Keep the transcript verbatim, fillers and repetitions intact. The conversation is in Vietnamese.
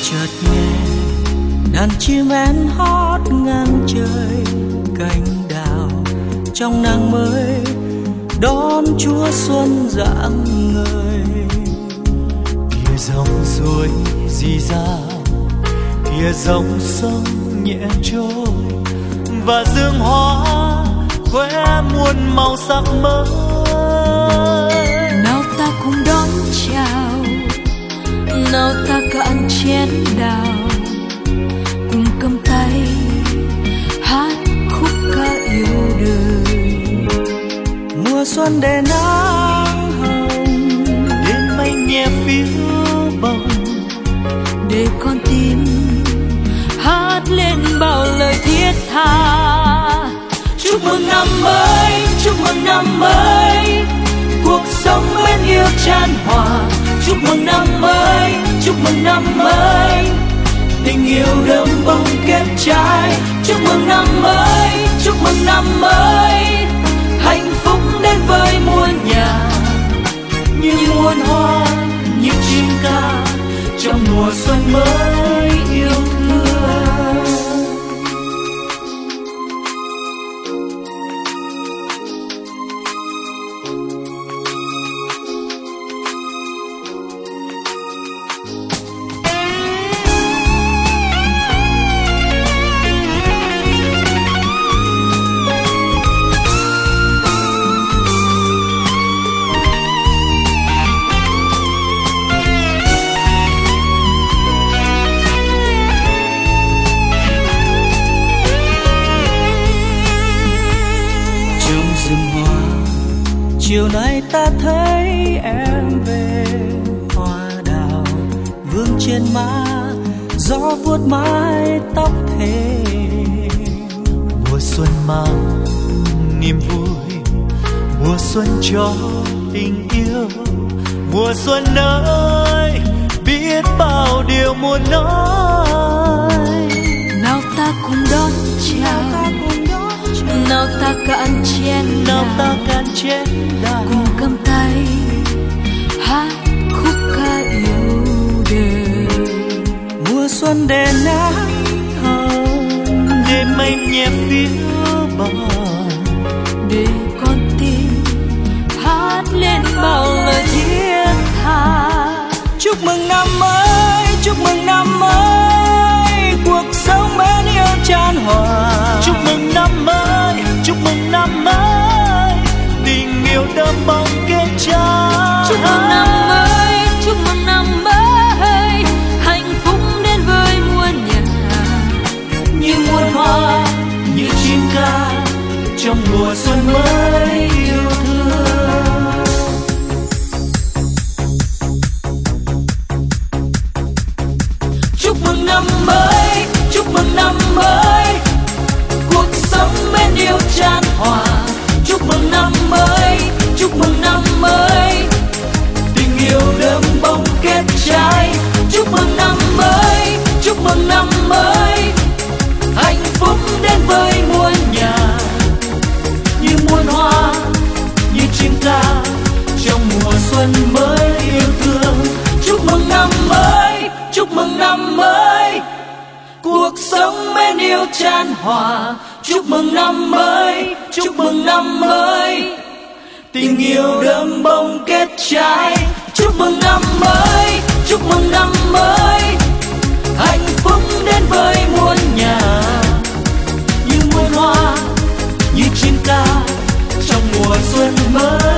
chợt nghe đàn chim én hót ngang trời cánh đào, trong nắng mới đón Chúa xuân rạng ngời. Kia dòng suối rì rào, kia dòng sông nhẹ trôi, và dương hoa khoe muôn màu sắc mới. Nào ta cùng đón chào, nào ta cạn chén đào, cùng cầm tay hát khúc ca yêu đời. Mùa xuân để nắng hồng, đêm mây nhẹ phiêu bồng, để con tim hát lên bao lời thiết tha. chúc mừng năm mới, chúc mừng năm mới, cuộc sống bên yêu chan hòa. Chúc mừng năm mới, chúc mừng năm mới, tình yêu đơm bông kết trái. Chúc mừng năm mới, chúc mừng năm mới, hạnh phúc đến với muôn nhà, như muôn hoa, như chim ca trong mùa xuân mới yêu thương. Chiều nay ta thấy em về, hoa đào vương trên má, gió vuốt mái tóc thềm. Mùa xuân mang niềm vui, mùa xuân cho tình yêu. Mùa xuân ơi, biết bao điều muốn nói. Nào ta cùng đón chào, nào ta cạn chén nào ta đào, cạn chén đào, cùng cầm tay hát khúc ca yêu đời. Mùa xuân để nắng hồng, đêm mây nhẹ phiêu bồng, để con tim hát lên bao lời thiết tha. chúc mừng năm mới, chúc mừng năm mới, cuộc sống bên yêu chan hòa. chúc mừng năm mới, chúc mừng năm mới, tình yêu đơm bông kết trái. Chúc mừng năm mới, chúc mừng năm mới, hạnh phúc đến với muôn nhà, Như muôn hoa, như chim ca trong mùa xuân mới yêu thương. Chúc mừng năm mới, chúc mừng năm mới, cuộc sống bên yêu chan hòa. Chúc mừng năm mới, chúc mừng năm mới, tình yêu đơm bông kết trái. Chúc mừng năm mới, chúc mừng năm mới, hạnh phúc đến với muôn nhà, như muôn hoa, như chim ca trong mùa xuân mới yêu thương. Chúc mừng năm mới, chúc mừng năm mới, cuộc sống bên yêu chan hòa. Chúc mừng năm mới, chúc mừng năm mới, tình yêu đơm bông kết trái. Chúc mừng năm mới, chúc mừng năm mới, hạnh phúc đến với muôn nhà, như muôn hoa, như chim ca trong mùa xuân mới.